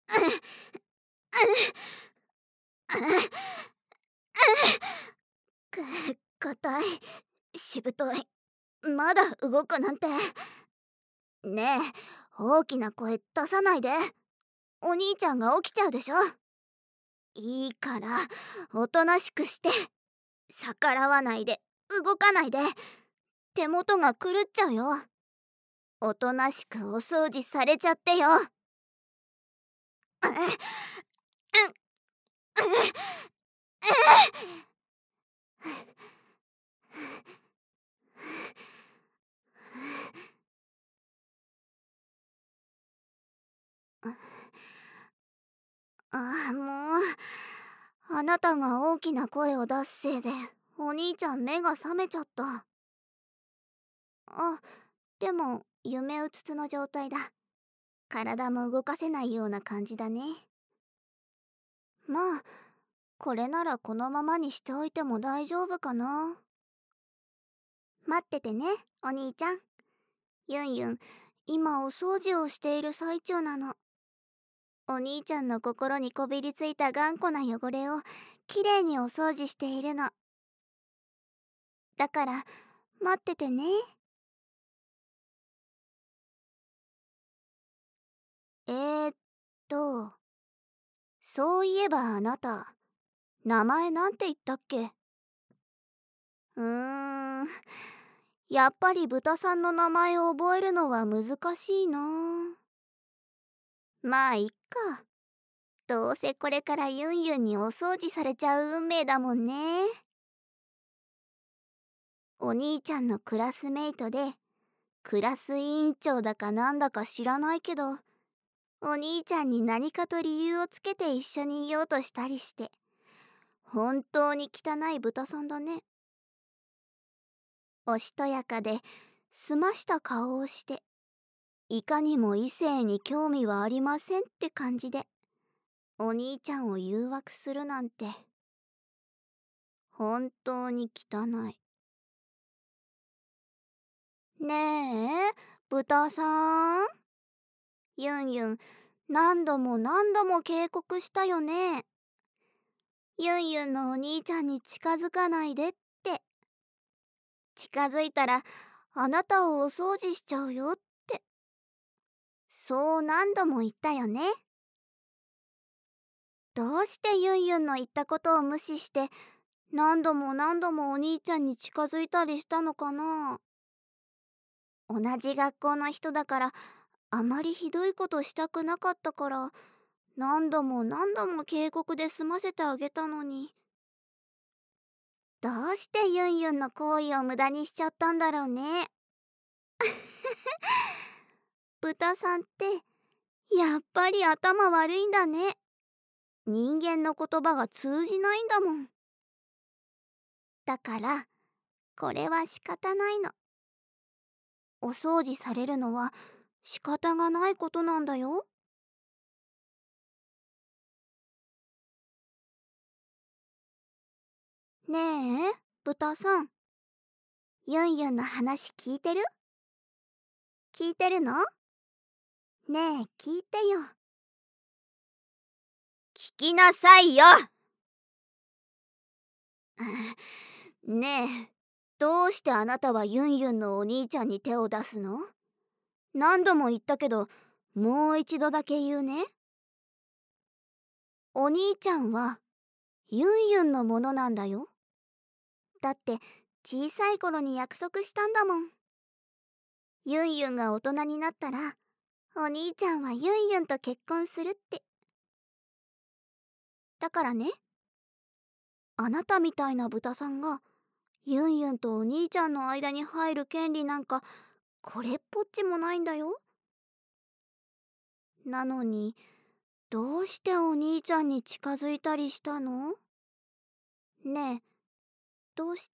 硬い、しぶとい、まだ動くなんて。ねえ、大きな声出さないで。お兄ちゃんが起きちゃうでしょ。いいからおとなしくして、逆らわないで、動かないで。手元が狂っちゃうよ。おとなしくお掃除されちゃってよ。もう、あなたが大きな声を出すせいでお兄ちゃん目が覚めちゃった。でも夢うつつの状態だ。体も動かせないような感じだね。まあこれならこのままにしておいても大丈夫かな。待っててね、お兄ちゃん。ユンユン、今お掃除をしている最中なの。お兄ちゃんの心にこびりついた頑固な汚れをきれいにお掃除しているの。だから待っててね。ーっとそういえばあなた、名前なんて言ったっけ？やっぱり豚さんの名前を覚えるのは難しいな。まあいっか。どうせこれからユンユンにお掃除されちゃう運命だもんね。お兄ちゃんのクラスメイトで、クラス委員長だかなんだか知らないけど、お兄ちゃんに何かと理由をつけて一緒にいようとしたりして、本当に汚い豚さんだね。おしとやかで澄ました顔をして、いかにも異性に興味はありませんって感じでお兄ちゃんを誘惑するなんて、本当に汚い。ねえ、豚さん。ユンユン、何度も何度も警告したよね。ユンユンのお兄ちゃんに近づかないでって。近づいたらあなたをお掃除しちゃうよって。そう何度も言ったよね。どうしてユンユンの言ったことを無視して何度も何度もお兄ちゃんに近づいたりしたのかな。同じ学校の人だからあまりひどいことしたくなかったから何度も何度も警告で済ませてあげたのに、どうしてユンユンの行為を無駄にしちゃったんだろうね。豚さんってやっぱり頭悪いんだね。人間の言葉が通じないんだもん。だからこれは仕方ないの。お掃除されるのは仕方がないことなんだよ。ねえ、豚さん。ユンユンの話聞いてる？聞いてるの？ねえ、聞いてよ。聞きなさいよ。ねえ、どうしてあなたはユンユンのお兄ちゃんに手を出すの？何度も言ったけど、もう一度だけ言うね。お兄ちゃんはユンユンのものなんだよ。だって小さい頃に約束したんだもん。ユンユンが大人になったらお兄ちゃんはユンユンと結婚するって。だからね、あなたみたいな豚さんがユンユンとお兄ちゃんの間に入る権利なんかこれっぽっちもないんだよ。なのにどうしてお兄ちゃんに近づいたりしたの？ねえ、どうして？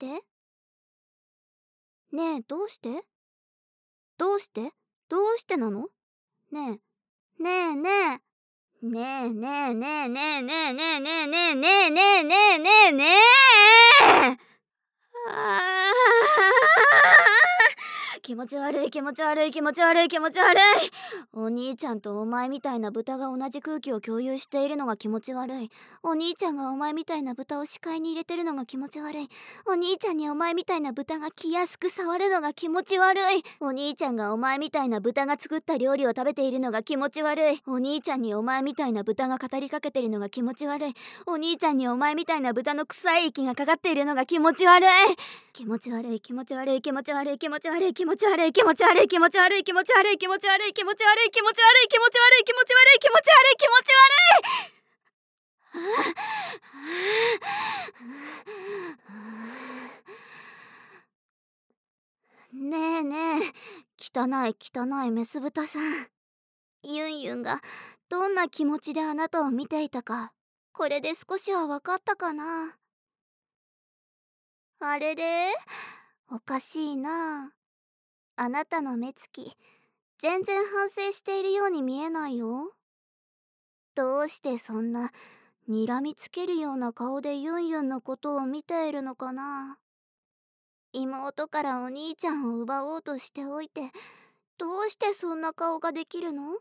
ねえ、どうして？どうして？どうしてなの？ねえ、ねえねえ。ねえねえねえねえねえねえねえねえねえねえねえねえねえ。 気持ち悪い気持ち悪い気持ち悪い気持ち悪い。お兄ちゃんとお前みたいな豚が同じ空気を共有しているのが気持ち悪い。お兄ちゃんがお前みたいな豚を視界に入れてるのが気持ち悪い。お兄ちゃんにお前みたいな豚が気安く触るのが気持ち悪い。お兄ちゃんがお前みたいな豚が作った料理を食べているのが気持ち悪い。お兄ちゃんにお前みたいな豚が語りかけてるのが気持ち悪い。お兄ちゃんにお前みたいな豚の臭い息がかかっているのが気持ち悪い。気持ち悪い気持ち悪い気持ち悪い気持ち悪い気持ち悪い気持ち悪い気持ち悪い気持ち悪い気持ち悪い気持ち悪い気持ち悪い気持ち悪い気持ち悪い気持ち悪い気持ち悪い気持ち悪い。ねえねえ、汚い汚いメス豚さん。ユンユンがどんな気持ちであなたを見ていたか、これで少しは分かったかな。あれれ、おかしいな。あなたの目つき、全然反省しているように見えないよ。どうしてそんな睨みつけるような顔でユンユンのことを見ているのかな。妹からお兄ちゃんを奪おうとしておいて、どうしてそんな顔ができるの？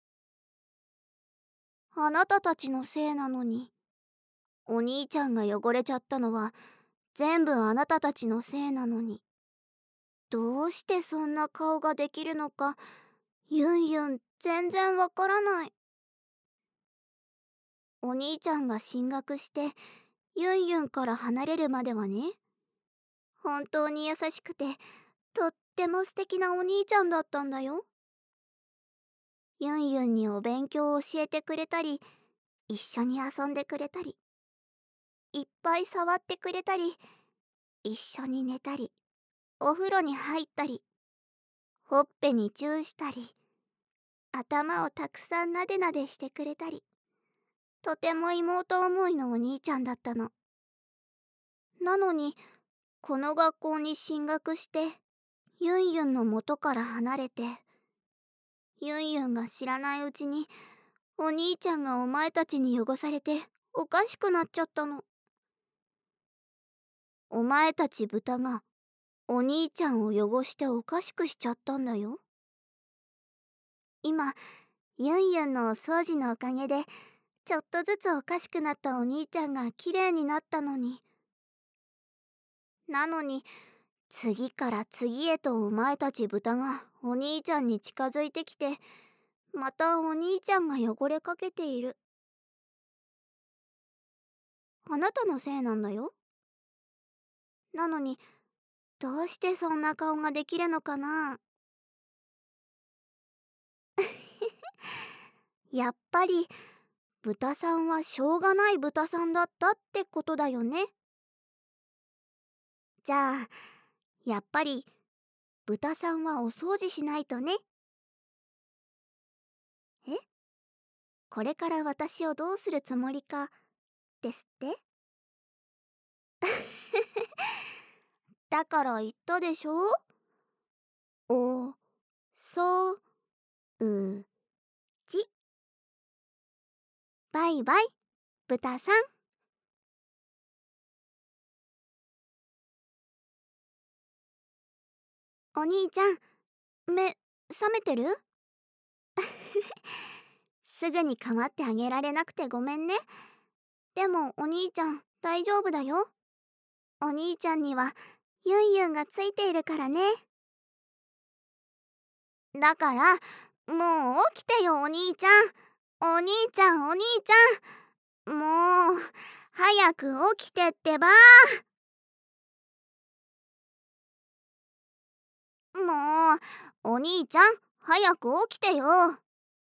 あなたたちのせいなのに。お兄ちゃんが汚れちゃったのは全部あなたたちのせいなのに。どうしてそんな顔ができるのか、ユンユン全然わからない。お兄ちゃんが進学してユンユンから離れるまではね、本当に優しくてとっても素敵なお兄ちゃんだったんだよ。ユンユンにお勉強を教えてくれたり、一緒に遊んでくれたり、いっぱい触ってくれたり、一緒に寝たり、お風呂に入ったり、ほっぺにチューしたり、頭をたくさんなでなでしてくれたり、とても妹思いのお兄ちゃんだったの。なのにこの学校に進学してユンユンの元から離れて、ユンユンが知らないうちにお兄ちゃんがお前たちに汚されておかしくなっちゃったの。お前たち豚がお兄ちゃんを汚しておかしくしちゃったんだよ。今ユンユンのお掃除のおかげでちょっとずつおかしくなったお兄ちゃんがきれいになったのに。なのに次から次へとお前たち豚がお兄ちゃんに近づいてきて、またお兄ちゃんが汚れかけている。あなたのせいなんだよ。なのにどうしてそんな顔ができるのかな。やっぱり豚さんはしょうがない豚さんだったってことだよね。じゃあやっぱり豚さんはお掃除しないとね。え、これから私をどうするつもりかですって？だから言ったでしょ。おそうち。バイバイ豚さん。お兄ちゃん、目覚めてる？すぐに構ってあげられなくてごめんね。でもお兄ちゃん大丈夫だよ。お兄ちゃんにはユンユンがついているからね。だからもう起きてよお兄ちゃん。お兄ちゃんお兄ちゃん、もう早く起きてってば。もうお兄ちゃん早く起きてよ。あ、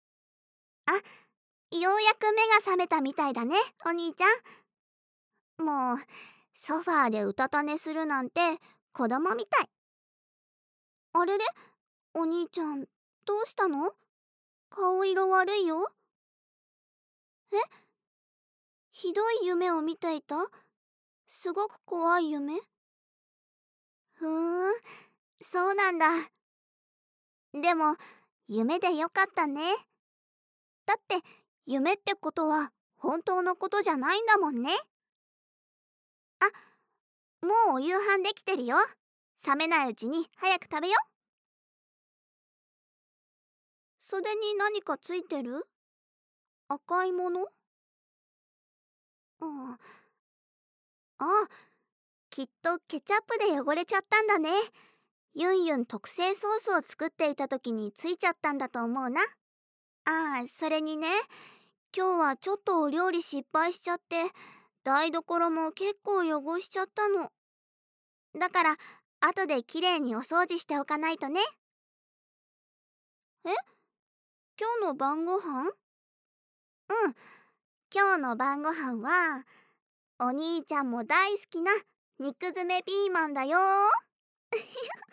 ようやく目が覚めたみたいだねお兄ちゃん。もうソファーでうたた寝するなんて子供みたい。あれれ、お兄ちゃんどうしたの？顔色悪いよ。え、ひどい夢を見ていた？すごく怖い夢？ふーん、そうなんだ。でも夢でよかったね。だって夢ってことは本当のことじゃないんだもんね。あ、もうお夕飯できてるよ。冷めないうちに早く食べよ。 袖に何かついてる？赤いもの？うん。あ、きっとケチャップで汚れちゃったんだね。ユンユン特製ソースを作っていた時についちゃったんだと思うな。ああ、それにね、今日はちょっとお料理失敗しちゃって、台所も結構汚しちゃったの。だから、後できれいにお掃除しておかないとね。え、今日の晩ご飯？うん、今日の晩ご飯は、お兄ちゃんも大好きな肉詰めピーマンだよ。